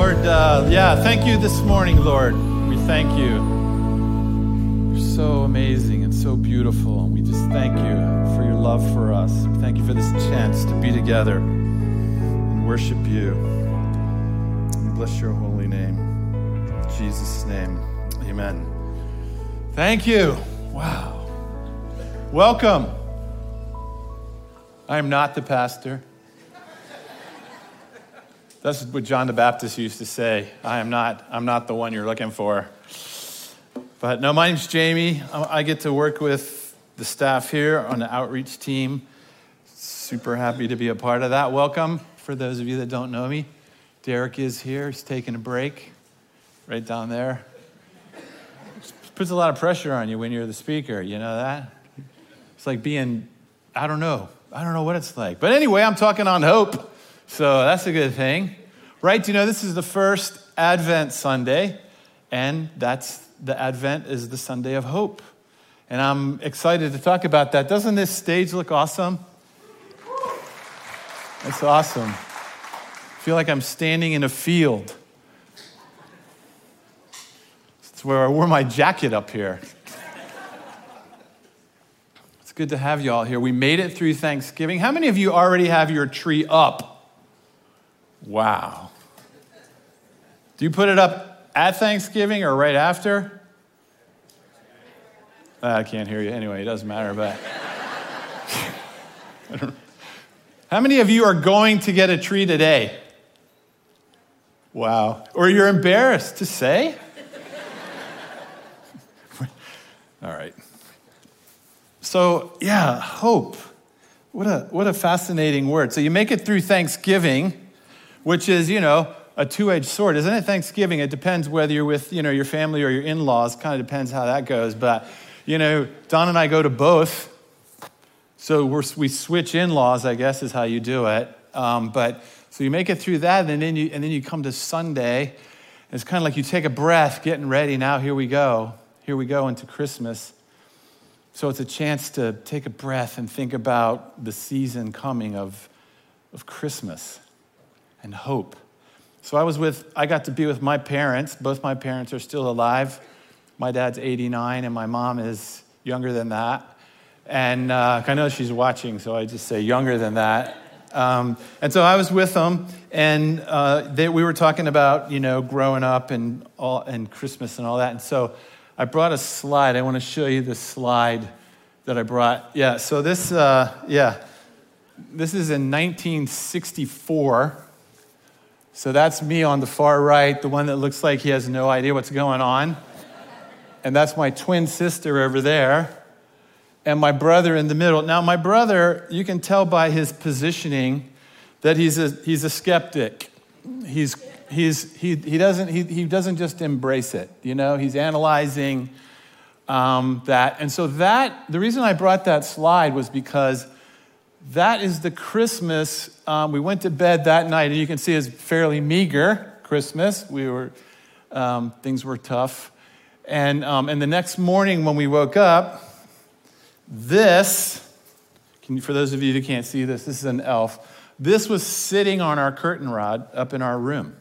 Lord, thank you this morning, Lord. We thank you. You're so amazing and so beautiful, and we just thank you for your love for us. We thank you for this chance to be together and worship you. And bless your holy name. In Jesus' name, amen. Thank you. Wow. Welcome. I am not the pastor. That's what John the Baptist used to say. I'm not the one you're looking for. But no, my name's Jamie. I get to work with the staff here on the outreach team. Super happy to be a part of that. Welcome. For those of you that don't know me, Derek is here. He's taking a break right down there. Puts a lot of pressure on you when you're the speaker. You know that? It's like being, I don't know what it's like. But anyway, I'm talking on hope. So that's a good thing, right? You know, this is the first Advent Sunday, and the Advent is the Sunday of hope. And I'm excited to talk about that. Doesn't this stage look awesome? It's awesome. I feel like I'm standing in a field. It's where I wore my jacket up here. It's good to have you all here. We made it through Thanksgiving. How many of you already have your tree up? Wow. Do you put it up at Thanksgiving or right after? I can't hear you. Anyway, it doesn't matter, but how many of you are going to get a tree today? Wow. Or you're embarrassed to say? All right. So, yeah, hope. What a fascinating word. So you make it through Thanksgiving, which is, a two-edged sword. Isn't it Thanksgiving? It depends whether you're with, your family or your in-laws. Kind of depends how that goes. But, Don and I go to both. So we switch in-laws, I guess, is how you do it. But so you make it through that, and then you come to Sunday. It's kind of like you take a breath, getting ready. Now here we go. Here we go into Christmas. So it's a chance to take a breath and think about the season coming of Christmas and hope. So I got to be with my parents. Both my parents are still alive. My dad's 89 and my mom is younger than that. And I know she's watching, so I just say younger than that. And so I was with them, and we were talking about, growing up and Christmas and all that. And so I brought a slide. I want to show you the slide that I brought. Yeah, so this is in 1964. So that's me on the far right, the one that looks like he has no idea what's going on. And that's my twin sister over there. And my brother in the middle. Now, my brother, you can tell by his positioning that he's a skeptic. He doesn't just embrace it. He's analyzing that. And so the reason I brought that slide was because that is the Christmas. We went to bed that night, and you can see it's fairly meager Christmas. Things were tough. And the next morning when we woke up, for those of you who can't see this is an elf. This was sitting on our curtain rod up in our room.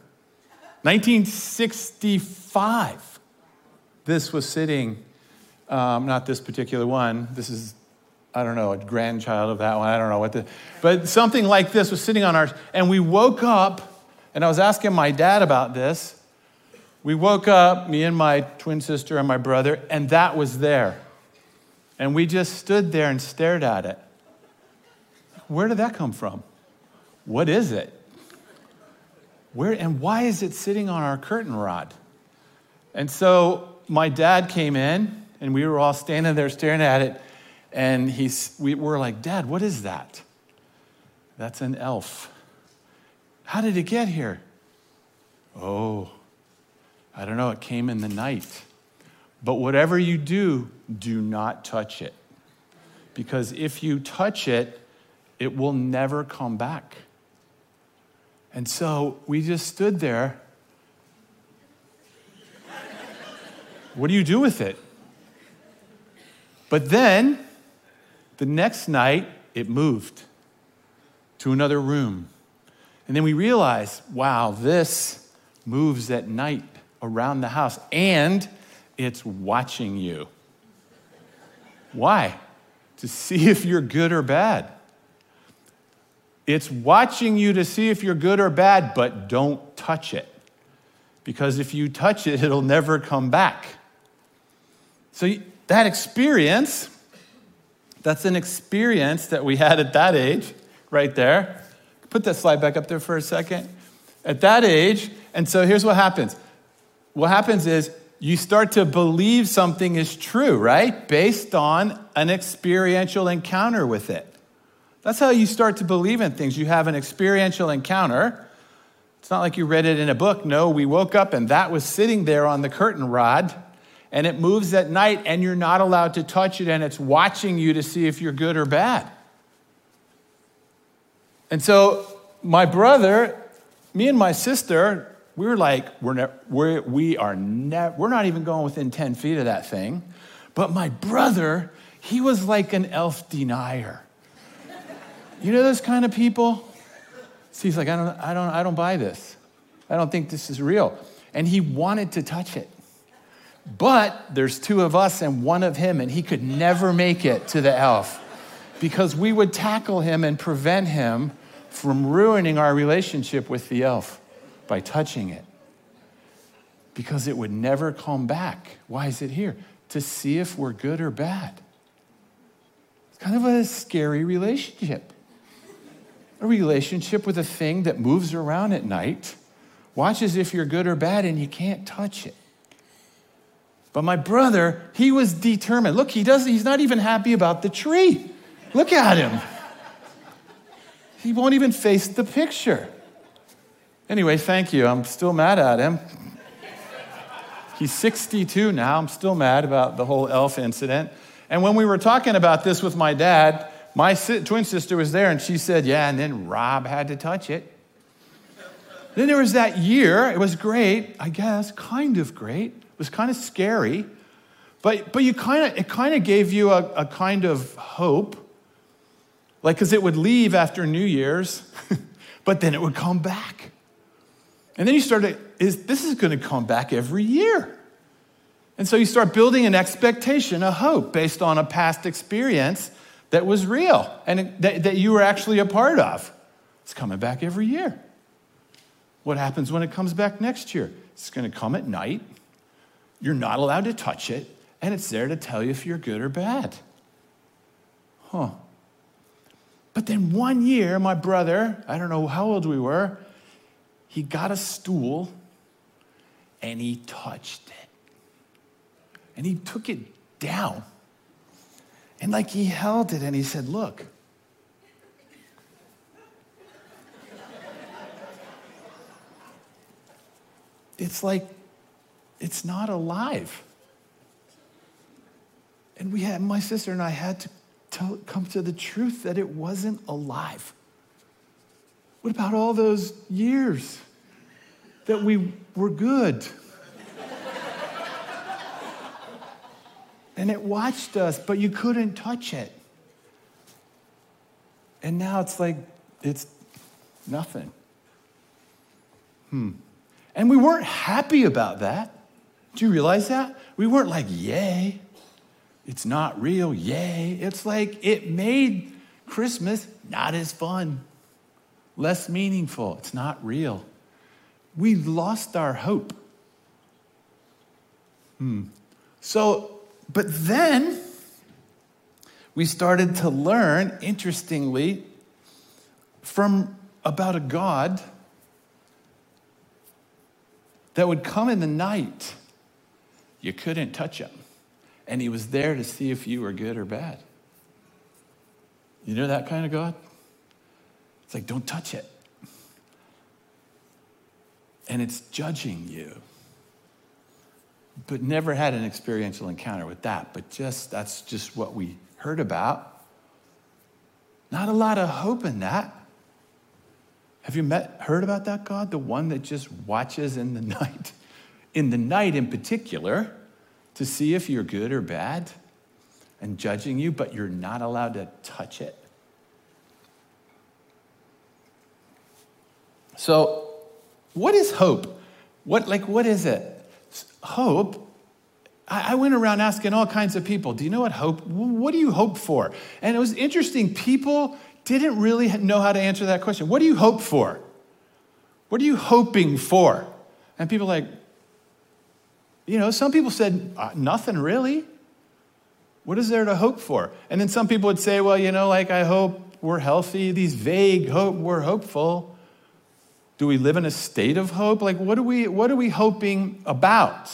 1965. This was sitting, not this particular one. This is, I don't know, a grandchild of that one. I don't know but something like this was sitting on ours. And we woke up, and I was asking my dad about this. We woke up, me and my twin sister and my brother, and that was there. And we just stood there and stared at it. Where did that come from? What is it? Why is it sitting on our curtain rod? And so my dad came in, and we were all standing there staring at it. And we were like, Dad, what is that? That's an elf. How did it get here? Oh, I don't know. It came in the night. But whatever you do not touch it. Because if you touch it, it will never come back. And so we just stood there. What do you do with it? But then, the next night, it moved to another room. And then we realized, wow, this moves at night around the house, and it's watching you. Why? To see if you're good or bad. It's watching you to see if you're good or bad, but don't touch it. Because if you touch it, it'll never come back. So that experience, that's an experience that we had at that age, right there. Put that slide back up there for a second. At that age, and so here's what happens. What happens is you start to believe something is true, right? Based on an experiential encounter with it. That's how you start to believe in things. You have an experiential encounter. It's not like you read it in a book. No, we woke up and that was sitting there on the curtain rod, and it moves at night and you're not allowed to touch it, and it's watching you to see if you're good or bad. And so my brother, me and my sister, we were like, we're not even going within 10 feet of that thing. But my brother, he was like an elf denier. You know those kind of people? So he's like, I don't buy this. I don't think this is real. And he wanted to touch it. But there's two of us and one of him, and he could never make it to the elf because we would tackle him and prevent him from ruining our relationship with the elf by touching it. Because it would never come back. Why is it here? To see if we're good or bad. It's kind of a scary relationship. A relationship with a thing that moves around at night, watches if you're good or bad, and you can't touch it. But my brother, he was determined. Look, he's not even happy about the tree. Look at him. He won't even face the picture. Anyway, thank you. I'm still mad at him. He's 62 now. I'm still mad about the whole elf incident. And when we were talking about this with my dad, my twin sister was there, and she said, yeah, and then Rob had to touch it. Then there was that year. It was great, I guess, kind of great. It was kind of scary. But it kind of gave you a kind of hope. Like, because it would leave after New Year's, but then it would come back. And then you started, this is going to come back every year. And so you start building an expectation, a hope, based on a past experience that was real and that you were actually a part of. It's coming back every year. What happens when it comes back next year? It's going to come at night. You're not allowed to touch it, and it's there to tell you if you're good or bad. But then one year, my brother, I don't know how old we were, he got a stool and he touched it. And he took it down. And like he held it and he said, look. It's like, it's not alive. And my sister and I had to come to the truth that it wasn't alive. What about all those years that we were good? And it watched us, but you couldn't touch it. And now it's like, it's nothing. And we weren't happy about that. Do you realize that? We weren't like, yay, it's not real, yay. It's like it made Christmas not as fun, less meaningful. It's not real. We lost our hope. But then we started to learn, interestingly, about a God that would come in the night. You couldn't touch him. And he was there to see if you were good or bad. You know that kind of God? It's like, don't touch it. And it's judging you. But never had an experiential encounter with that. But that's just what we heard about. Not a lot of hope in that. Have you heard about that God? The one that just watches in the night. In the night in particular, to see if you're good or bad and judging you, but you're not allowed to touch it. So, what is hope? What is it? Hope. I went around asking all kinds of people, do you know what do you hope for? And it was interesting. People didn't really know how to answer that question. What do you hope for? What are you hoping for? And people some people said, nothing really. What is there to hope for? And then some people would say, well, I hope we're healthy. These vague hope, we're hopeful. Do we live in a state of hope? What are we hoping about?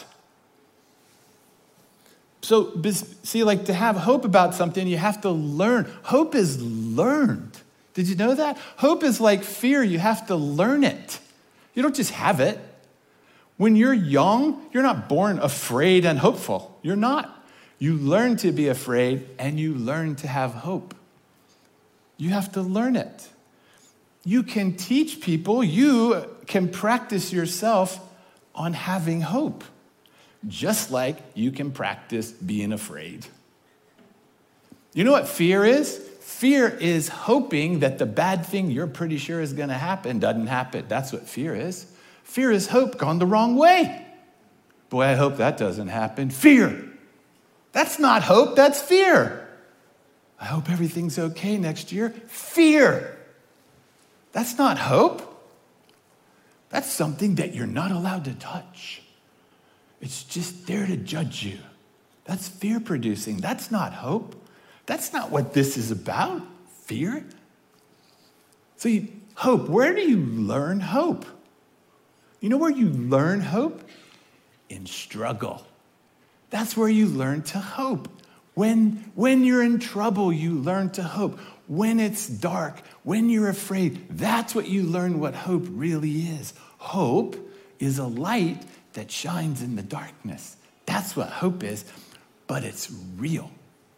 So, see, to have hope about something, you have to learn. Hope is learned. Did you know that? Hope is like fear. You have to learn it. You don't just have it. When you're young, you're not born afraid and hopeful. You're not. You learn to be afraid and you learn to have hope. You have to learn it. You can teach people. You can practice yourself on having hope. Just like you can practice being afraid. You know what fear is? Fear is hoping that the bad thing you're pretty sure is going to happen doesn't happen. That's what fear is. Fear is hope gone the wrong way. Boy, I hope that doesn't happen. Fear. That's not hope, that's fear. I hope everything's okay next year. Fear. That's not hope. That's something that you're not allowed to touch. It's just there to judge you. That's fear producing. That's not hope. That's not what this is about, fear. So hope, where do you learn hope? You know where you learn hope? In struggle. That's where you learn to hope. When you're in trouble, you learn to hope. When it's dark, when you're afraid, that's what you learn what hope really is. Hope is a light that shines in the darkness. That's what hope is, but it's real.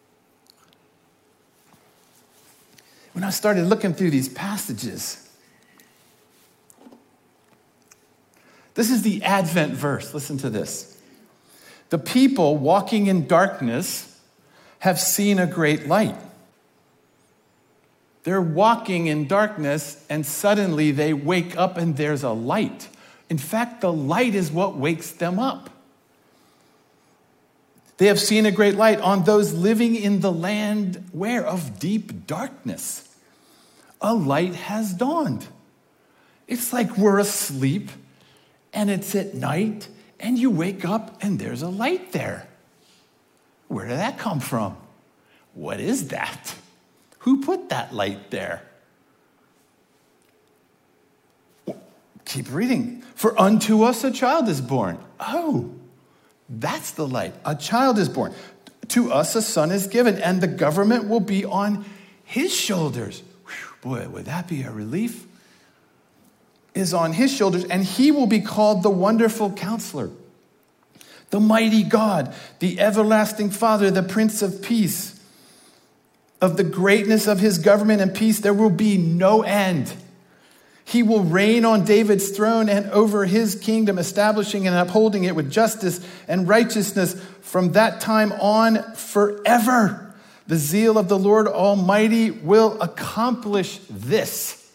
When I started looking through these passages, this is the Advent verse. Listen to this. The people walking in darkness have seen a great light. They're walking in darkness, and suddenly they wake up and there's a light. In fact, the light is what wakes them up. They have seen a great light on those living in the land where? Of deep darkness. A light has dawned. It's like we're asleep and it's at night and you wake up and there's a light there. Where did that come from? What is that? Who put that light there? Keep reading. For unto us a child is born. Oh, that's the light. A child is born. To us a son is given, and the government will be on his shoulders. Whew, boy, would that be a relief? Is on his shoulders, and he will be called the Wonderful Counselor, the Mighty God, the Everlasting Father, the Prince of Peace. Of the greatness of his government and peace, there will be no end. He will reign on David's throne and over his kingdom, establishing and upholding it with justice and righteousness from that time on forever. The zeal of the Lord Almighty will accomplish this.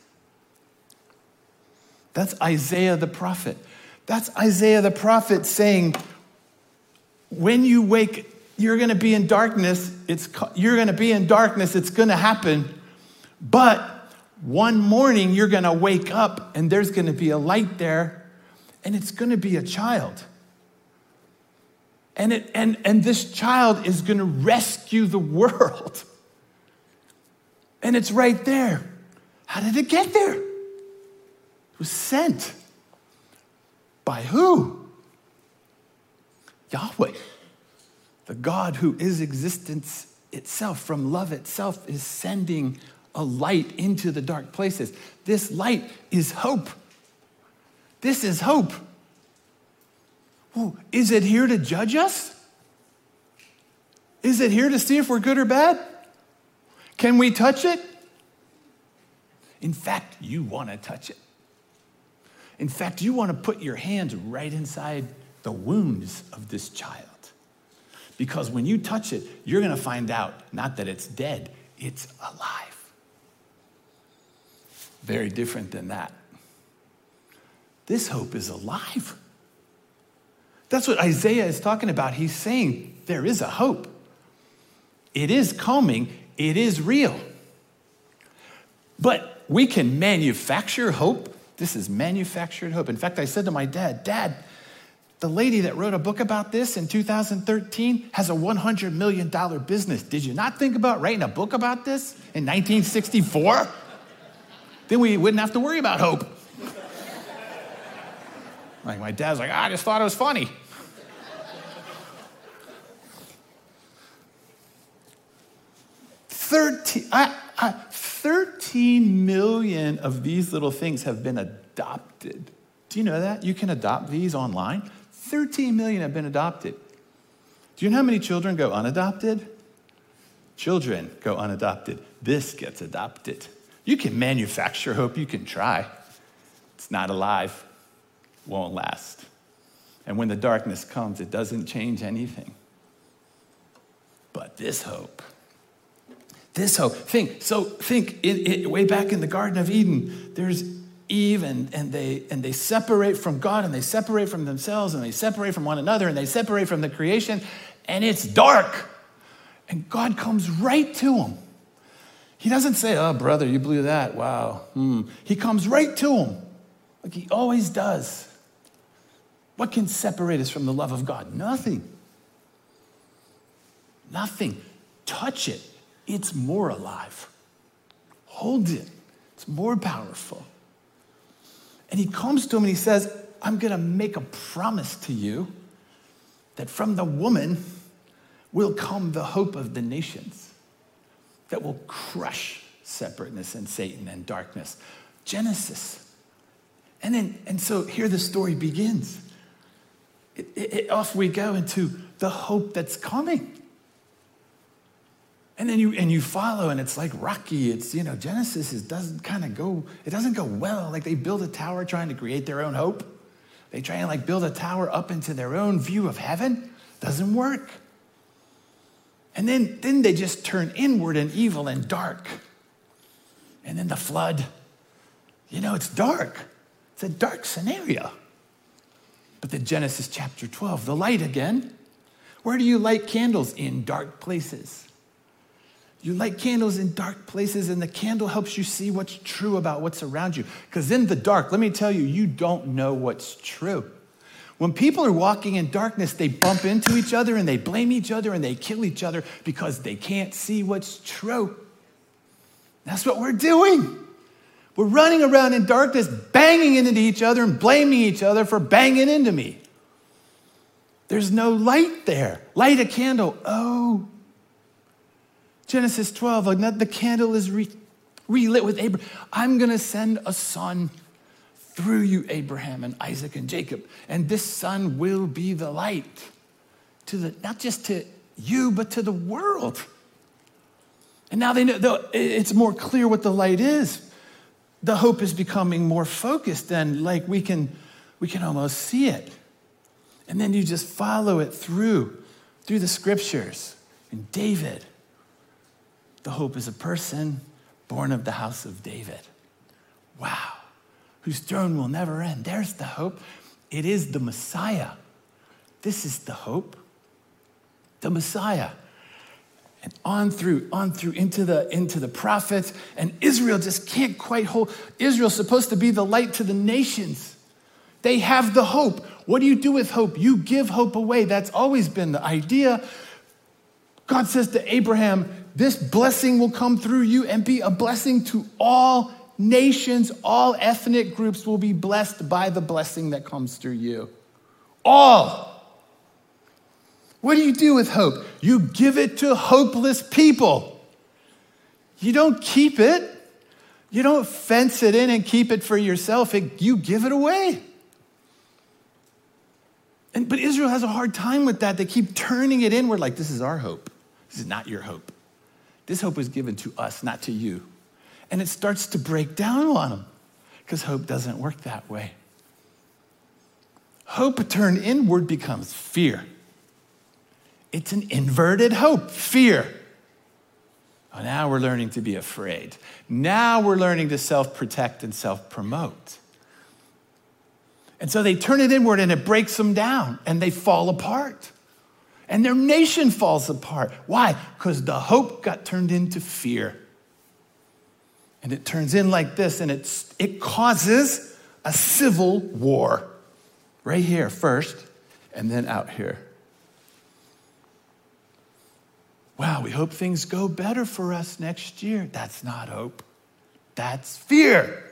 That's Isaiah the prophet. That's Isaiah the prophet saying, when you wake, you're going to be in darkness. You're going to be in darkness. It's going to happen. But one morning, you're going to wake up and there's going to be a light there, and it's going to be a child. And this child is going to rescue the world. And it's right there. How did it get there? It was sent. By who? Yahweh. The God who is existence itself, from love itself, is sending a light into the dark places. This light is hope. This is hope. Ooh, is it here to judge us? Is it here to see if we're good or bad? Can we touch it? In fact, you want to touch it. In fact, you want to put your hands right inside the wounds of this child. Because when you touch it, you're going to find out not that it's dead, it's alive. Very different than that. This hope is alive. That's what Isaiah is talking about. He's saying there is a hope. It is coming. It is real. But we can manufacture hope. This is manufactured hope. In fact, I said to my dad, Dad, the lady that wrote a book about this in 2013 has a $100 million business. Did you not think about writing a book about this in 1964? Then we wouldn't have to worry about hope. Like my dad's like, I just thought it was funny. $13 million of these little things have been adopted. Do you know that? You can adopt these online. 13 million have been adopted. Do you know how many children go unadopted? Children go unadopted. This gets adopted. You can manufacture hope. You can try. It's not alive. Won't last. And when the darkness comes, it doesn't change anything. But this hope, think way back in the Garden of Eden, there's Eve and they separate from God and they separate from themselves and they separate from one another and they separate from the creation and it's dark. And God comes right to them. He doesn't say, oh, brother, you blew that. Wow. He comes right to them like he always does. What can separate us from the love of God? Nothing. Nothing. Touch it. It's more alive. Hold it. It's more powerful. And he comes to him and he says, I'm going to make a promise to you that from the woman will come the hope of the nations that will crush separateness and Satan and darkness. Genesis. And so here the story begins. Off we go into the hope that's coming. And then you follow, and it's like Rocky. It's, Genesis doesn't go well. Like they build a tower trying to create their own hope. They try and build a tower up into their own view of heaven. Doesn't work. And then they just turn inward and evil and dark. And then the flood. It's dark. It's a dark scenario. But then Genesis chapter 12, the light again. Where do you light candles? In dark places. You light candles in dark places, and the candle helps you see what's true about what's around you. Because in the dark, let me tell you, you don't know what's true. When people are walking in darkness, they bump into each other, and they blame each other, and they kill each other because they can't see what's true. That's what we're doing. We're running around in darkness, banging into each other and blaming each other for banging into me. There's no light there. Light a candle. Oh. Genesis 12, the candle is relit with Abraham. I'm going to send a son through you, Abraham and Isaac and Jacob. And this son will be the light not just to you, but to the world. And now they know it's more clear what the light is. The hope is becoming more focused and we can almost see it. And then you just follow it through the scriptures. And David, the hope is a person born of the house of David. Wow. Whose throne will never end. There's the hope. It is the Messiah. This is the hope. The Messiah. And on through into the prophets, and Israel just can't quite hold. Israel's supposed to be the light to the nations. They have the hope. What do you do with hope? You give hope away. That's always been the idea. God says to Abraham, this blessing will come through you and be a blessing to all nations. All ethnic groups will be blessed by the blessing that comes through you. All. What do you do with hope? You give it to hopeless people. You don't keep it. You don't fence it in and keep it for yourself. You give it away. But Israel has a hard time with that. They keep turning it inward like this is our hope. This is not your hope. This hope was given to us, not to you. And it starts to break down on them because hope doesn't work that way. Hope turned inward becomes fear. It's an inverted hope, fear. Oh, now we're learning to be afraid. Now we're learning to self-protect and self-promote. And so they turn it inward and it breaks them down and they fall apart. And their nation falls apart. Why? Because the hope got turned into fear. And it turns in like this, and it causes a civil war. Right here first, and then out here. Wow, we hope things go better for us next year. That's not hope. That's fear.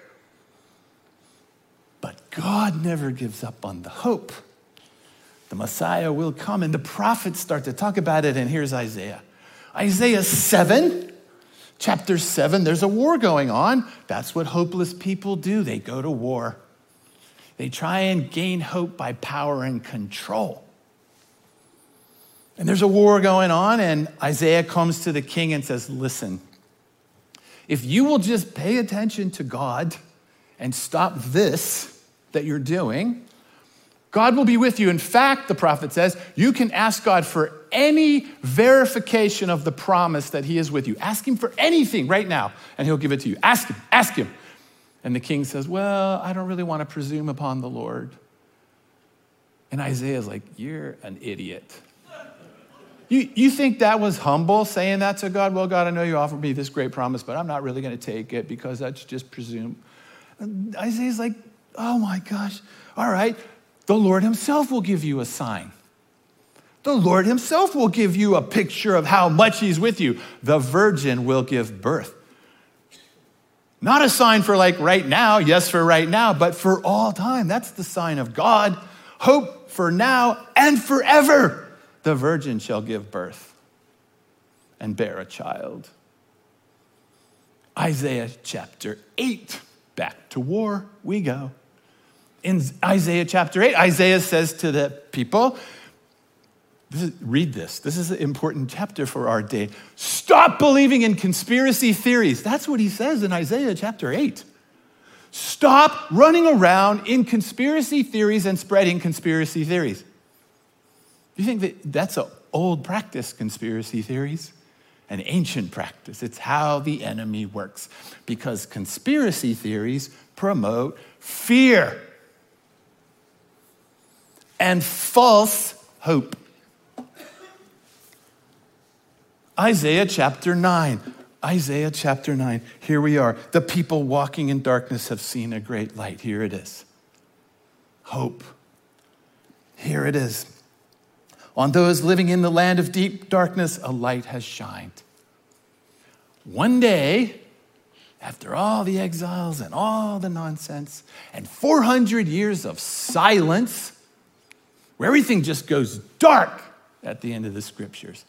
But God never gives up on the hope. The Messiah will come, and the prophets start to talk about it, and here's Isaiah. Isaiah 7, chapter 7, there's a war going on. That's what hopeless people do. They go to war. They try and gain hope by power and control. And there's a war going on, and Isaiah comes to the king and says, listen, if you will just pay attention to God and stop this that you're doing, God will be with you. In fact, the prophet says, you can ask God for any verification of the promise that he is with you. Ask him for anything right now, and he'll give it to you. Ask him. And the king says, well, I don't really want to presume upon the Lord. And Isaiah's like, you're an idiot. You think that was humble, saying that to God? Well, God, I know you offered me this great promise, but I'm not really going to take it because that's just presume. And Isaiah's like, oh my gosh, all right. The Lord himself will give you a sign. The Lord himself will give you a picture of how much he's with you. The virgin will give birth. Not a sign for like right now, yes, for right now, but for all time. That's the sign of God. Hope for now and forever. The virgin shall give birth and bear a child. Isaiah chapter 8, back to war we go. In Isaiah chapter 8, Isaiah says to the people, read this. This is an important chapter for our day. Stop believing in conspiracy theories. That's what he says in Isaiah chapter 8. Stop running around in conspiracy theories and spreading conspiracy theories. You think that's an old practice, conspiracy theories? An ancient practice. It's how the enemy works. Because conspiracy theories promote fear and false hope. Isaiah chapter 9. Isaiah chapter 9. Here we are. The people walking in darkness have seen a great light. Here it is. Hope. Here it is. On those living in the land of deep darkness, a light has shined. One day, after all the exiles and all the nonsense, and 400 years of silence, where everything just goes dark at the end of the scriptures,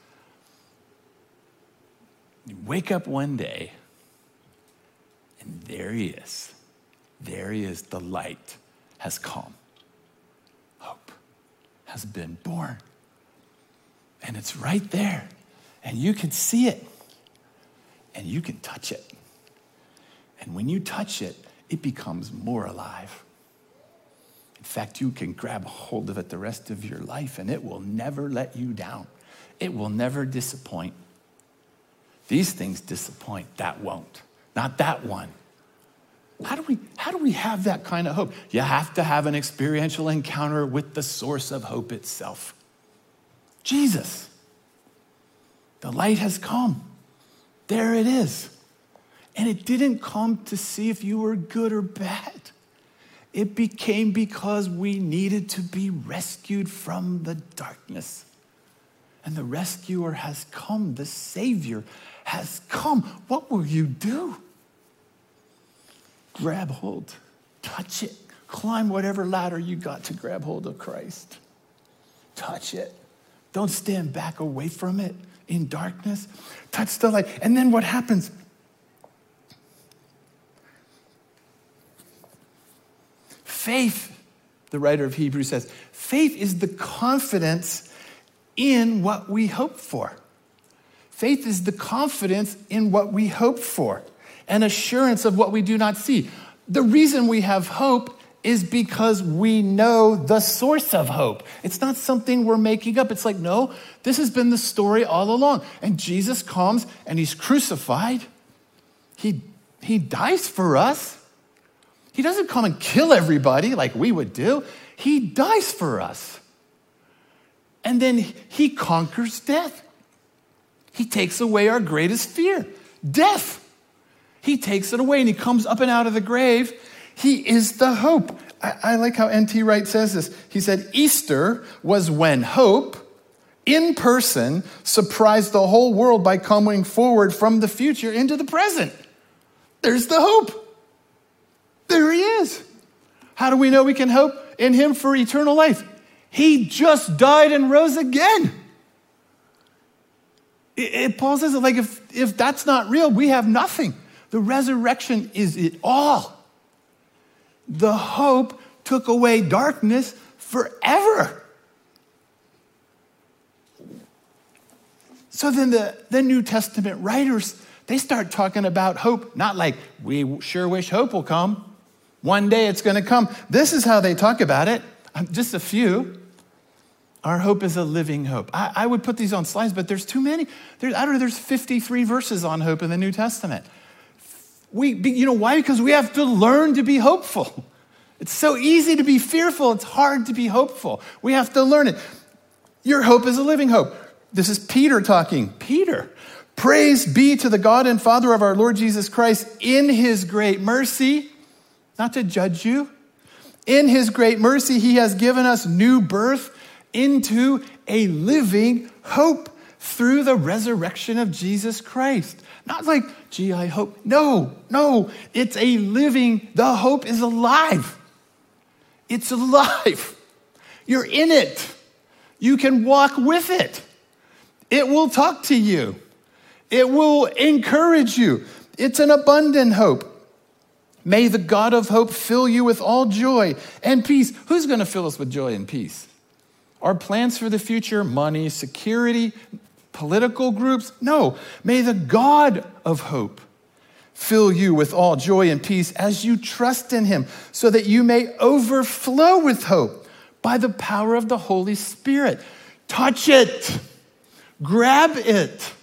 you wake up one day, and there he is. There he is. The light has come. Hope has been born. And it's right there. And you can see it. And you can touch it. And when you touch it, it becomes more alive. In fact, you can grab hold of it the rest of your life, and it will never let you down. It will never disappoint. These things disappoint. That won't. Not that one. How do we have that kind of hope? You have to have an experiential encounter with the source of hope itself. Jesus. The light has come. There it is. And it didn't come to see if you were good or bad. It became because we needed to be rescued from the darkness. And the rescuer has come. The Savior has come. What will you do? Grab hold. Touch it. Climb whatever ladder you got to grab hold of Christ. Touch it. Don't stand back away from it in darkness. Touch the light. And then what happens? Faith, the writer of Hebrews says, faith is the confidence in what we hope for. Faith is the confidence in what we hope for, an assurance of what we do not see. The reason we have hope is because we know the source of hope. It's not something we're making up. It's like, no, this has been the story all along. And Jesus comes and he's crucified. He dies for us. He doesn't come and kill everybody like we would do. He dies for us. And then he conquers death. He takes away our greatest fear, death. He takes it away and he comes up and out of the grave. He is the hope. I like how N.T. Wright says this. He said, Easter was when hope, in person, surprised the whole world by coming forward from the future into the present. There's the hope. There he is. How do we know we can hope in him for eternal life? He just died and rose again. Paul says, like, if that's not real, we have nothing. The resurrection is it all. The hope took away darkness forever. So then the New Testament writers, they start talking about hope, not like we sure wish hope will come. One day it's going to come. This is how they talk about it. Just a few. Our hope is a living hope. I would put these on slides, but there's too many. There's 53 verses on hope in the New Testament. You know why? Because we have to learn to be hopeful. It's so easy to be fearful. It's hard to be hopeful. We have to learn it. Your hope is a living hope. This is Peter talking. Peter, praise be to the God and Father of our Lord Jesus Christ in his great mercy, not to judge you. In his great mercy, he has given us new birth into a living hope through the resurrection of Jesus Christ. Not like, gee, I hope. No, it's a living, the hope is alive. It's alive. You're in it. You can walk with it. It will talk to you. It will encourage you. It's an abundant hope. May the God of hope fill you with all joy and peace. Who's going to fill us with joy and peace? Our plans for the future, money, security, political groups? No. May the God of hope fill you with all joy and peace as you trust in him, so that you may overflow with hope by the power of the Holy Spirit. Touch it. Grab it.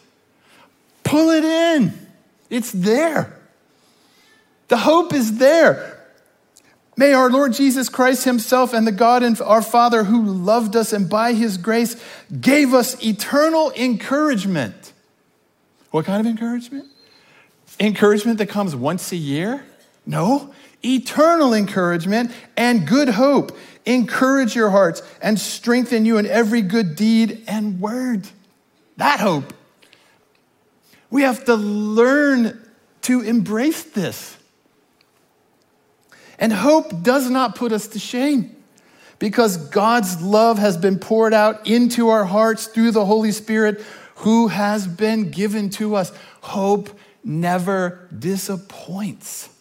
Pull it in. It's there. The hope is there. May our Lord Jesus Christ himself and the God and our Father who loved us and by his grace gave us eternal encouragement. What kind of encouragement? Encouragement that comes once a year? No. Eternal encouragement and good hope. Encourage your hearts and strengthen you in every good deed and word. That hope. We have to learn to embrace this. And hope does not put us to shame, because God's love has been poured out into our hearts through the Holy Spirit who has been given to us. Hope never disappoints.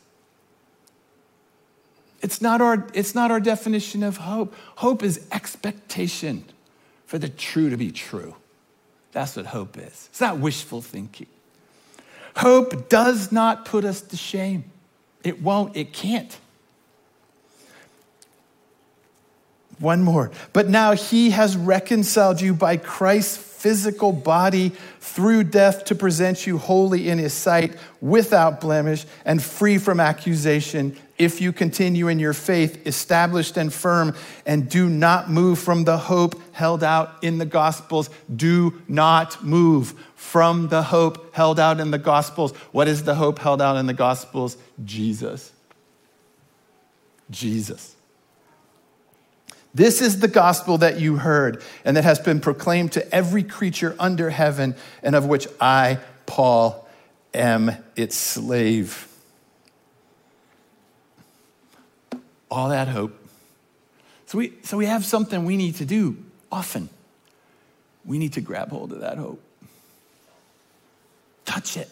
It's not our definition of hope. Hope is expectation for the true to be true. That's what hope is. It's not wishful thinking. Hope does not put us to shame. It won't, it can't. One more. But now he has reconciled you by Christ's physical body through death to present you holy in his sight, without blemish and free from accusation, if you continue in your faith, established and firm, and do not move from the hope held out in the Gospels. Do not move from the hope held out in the Gospels. What is the hope held out in the Gospels? Jesus. Jesus. This is the gospel that you heard and that has been proclaimed to every creature under heaven, and of which I, Paul, am its slave. All that hope. So we have something we need to do often. We need to grab hold of that hope. Touch it.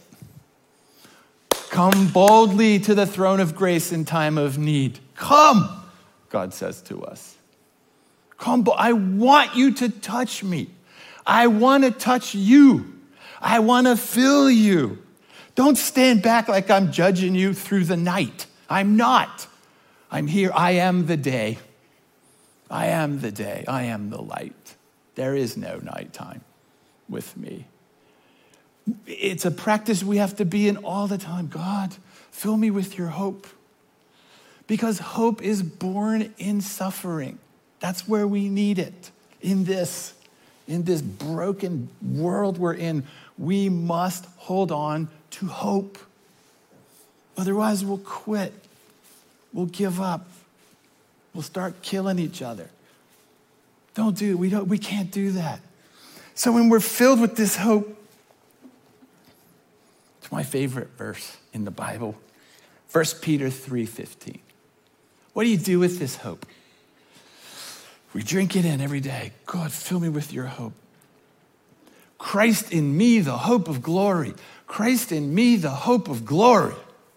Come boldly to the throne of grace in time of need. Come, God says to us. Come, I want you to touch me. I want to touch you. I want to fill you. Don't stand back like I'm judging you through the night. I'm not. I'm here. I am the day. I am the day. I am the light. There is no nighttime with me. It's a practice we have to be in all the time. God, fill me with your hope. Because hope is born in suffering. That's where we need it. In this broken world we're in, we must hold on to hope. Otherwise, we'll quit. We'll give up. We'll start killing each other. We can't do that. So when we're filled with this hope, it's my favorite verse in the Bible, 1 Peter 3:15. What do you do with this hope? We drink it in every day. God, fill me with your hope. Christ in me, the hope of glory. Christ in me, the hope of glory.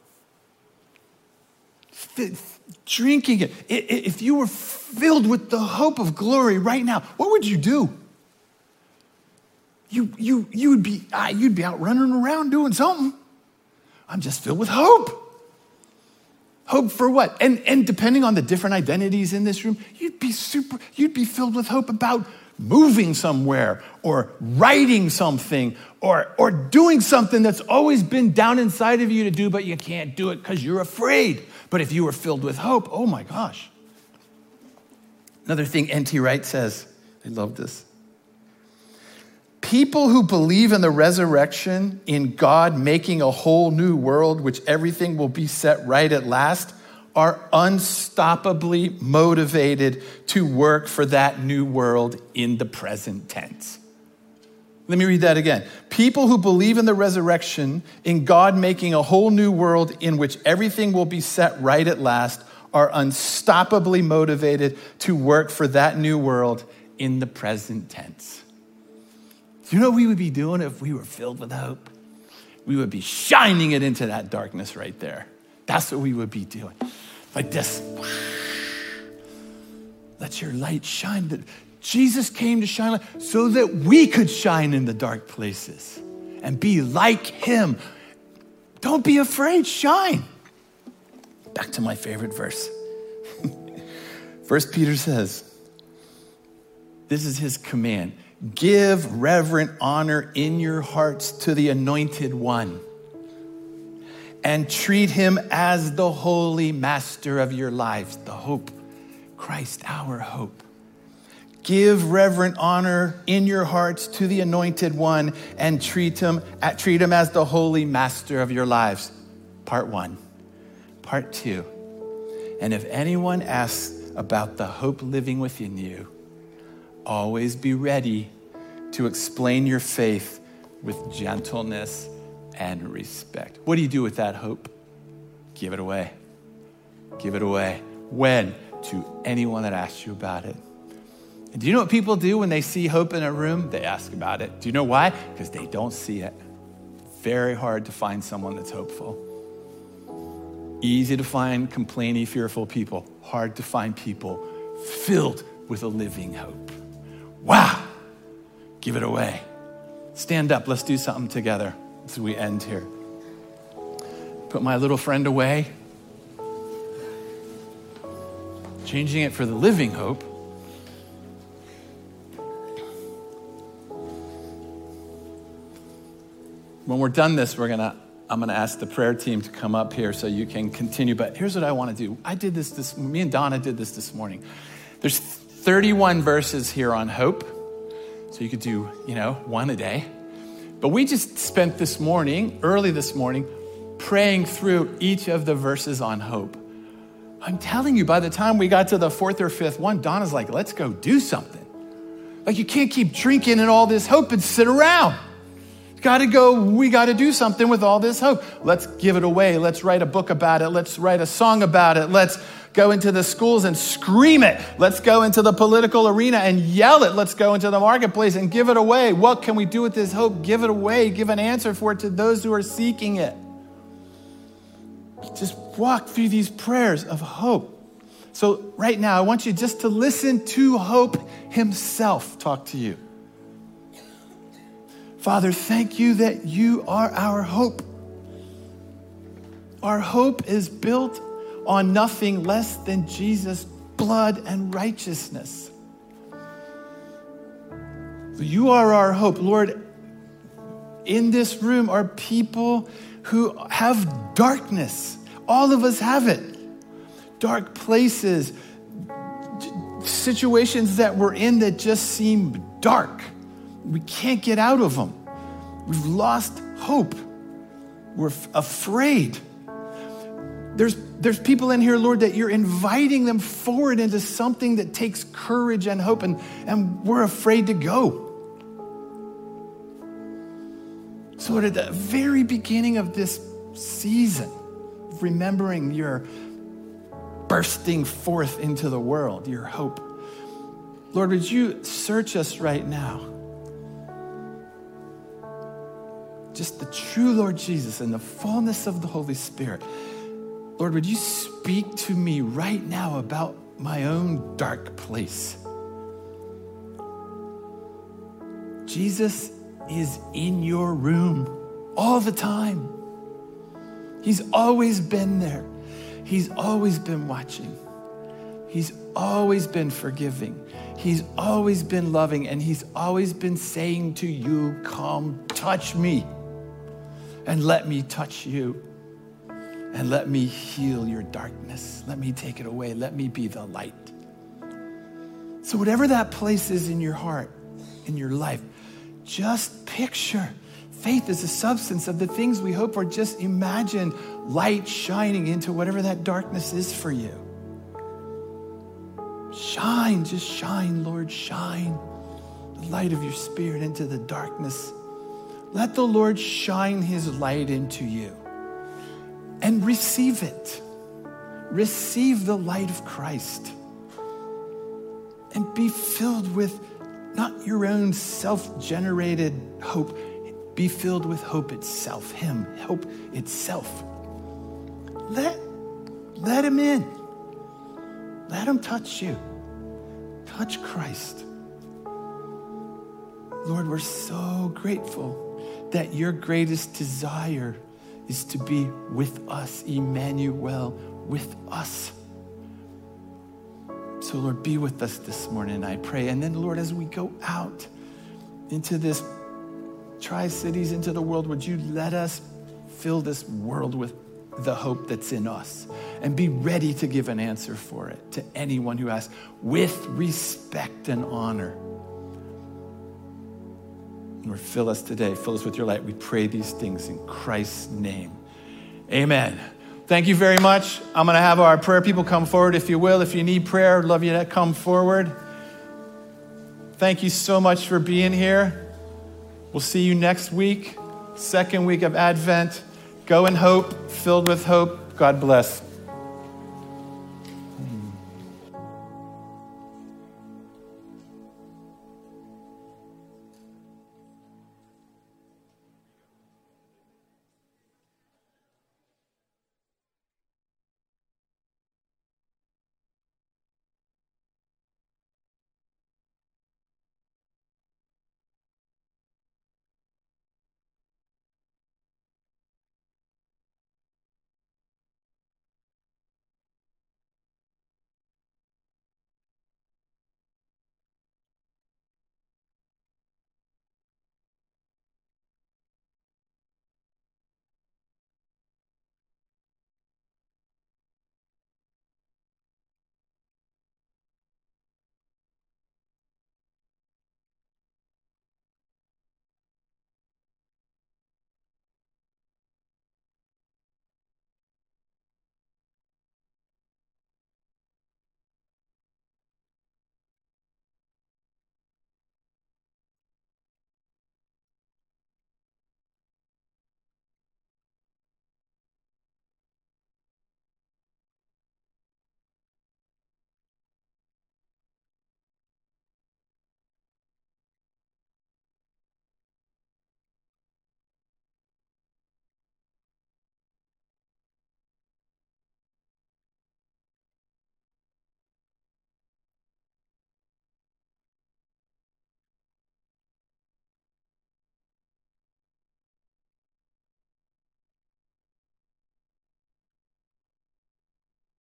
Drinking it. If you were filled with the hope of glory right now, what would you do? You'd be out running around doing something. I'm just filled with hope. Hope for what? And depending on the different identities in this room, you'd be filled with hope about moving somewhere or writing something or doing something that's always been down inside of you to do, but you can't do it because you're afraid. But if you were filled with hope, oh my gosh. Another thing N.T. Wright says, I love this. People who believe in the resurrection, in God making a whole new world, which everything will be set right at last, are unstoppably motivated to work for that new world in the present tense. Let me read that again. People who believe in the resurrection, in God making a whole new world in which everything will be set right at last, are unstoppably motivated to work for that new world in the present tense. Do you know what we would be doing if we were filled with hope? We would be shining it into that darkness right there. That's what we would be doing. Like this. Let your light shine. Jesus came to shine light so that we could shine in the dark places and be like him. Don't be afraid, shine. Back to my favorite verse. 1 Peter says, this is his command. Give reverent honor in your hearts to the Anointed One and treat him as the holy master of your lives, the hope, Christ, our hope. Give reverent honor in your hearts to the Anointed One and treat him as the holy master of your lives. Part 1. Part 2. And if anyone asks about the hope living within you, always be ready to explain your faith with gentleness and respect. What do you do with that hope? Give it away. Give it away. When? To anyone that asks you about it. And do you know what people do when they see hope in a room? They ask about it. Do you know why? Because they don't see it. Very hard to find someone that's hopeful. Easy to find complaining, fearful people. Hard to find people filled with a living hope. Wow. Give it away. Stand up. Let's do something together as we end here. Put my little friend away. Changing it for the living hope. When we're done this, I'm gonna ask the prayer team to come up here so you can continue. But here's what I want to do. Me and Donna did this morning. There's 31 verses here on hope. So you could do, one a day. But we just spent early this morning, praying through each of the verses on hope. I'm telling you, by the time we got to the 4th or 5th one, Donna's like, let's go do something. Like, you can't keep drinking in all this hope and sit around. We got to do something with all this hope. Let's give it away. Let's write a book about it. Let's write a song about it. Let's go into the schools and scream it. Let's go into the political arena and yell it. Let's go into the marketplace and give it away. What can we do with this hope? Give it away. Give an answer for it to those who are seeking it. Just walk through these prayers of hope. So right now, I want you just to listen to hope himself talk to you. Father, thank you that you are our hope. Our hope is built on nothing less than Jesus' blood and righteousness. So you are our hope. Lord, in this room are people who have darkness. All of us have it. dark places, situations that we're in that just seem dark. We can't get out of them. We've lost hope. We're afraid. There's people in here, Lord, that you're inviting them forward into something that takes courage and hope, and we're afraid to go. So Lord, at the very beginning of this season, remembering your bursting forth into the world, your hope, Lord, would you search us right now? Just the true Lord Jesus and the fullness of the Holy Spirit. Lord, would you speak to me right now about my own dark place? Jesus is in your room all the time. He's always been there. He's always been watching. He's always been forgiving. He's always been loving, and he's always been saying to you, come touch me and let me touch you. And let me heal your darkness. Let me take it away. Let me be the light. So whatever that place is in your heart, in your life, just picture. Faith is the substance of the things we hope for. Just imagine light shining into whatever that darkness is for you. Shine, just shine, Lord, shine the light of your Spirit into the darkness. Let the Lord shine his light into you. And receive it. Receive the light of Christ. And be filled with not your own self-generated hope. Be filled with hope itself, him, hope itself. Let him in. Let him touch you. Touch Christ. Lord, we're so grateful that your greatest desire is to be with us, Emmanuel, with us. So Lord, be with us this morning, I pray. And then Lord, as we go out into this Tri-Cities, into the world, would you let us fill this world with the hope that's in us and be ready to give an answer for it to anyone who asks with respect and honor. Lord, fill us today. Fill us with your light. We pray these things in Christ's name. Amen. Thank you very much. I'm going to have our prayer people come forward, if you will. If you need prayer, I'd love you to come forward. Thank you so much for being here. We'll see you next week, second week of Advent. Go in hope, filled with hope. God bless.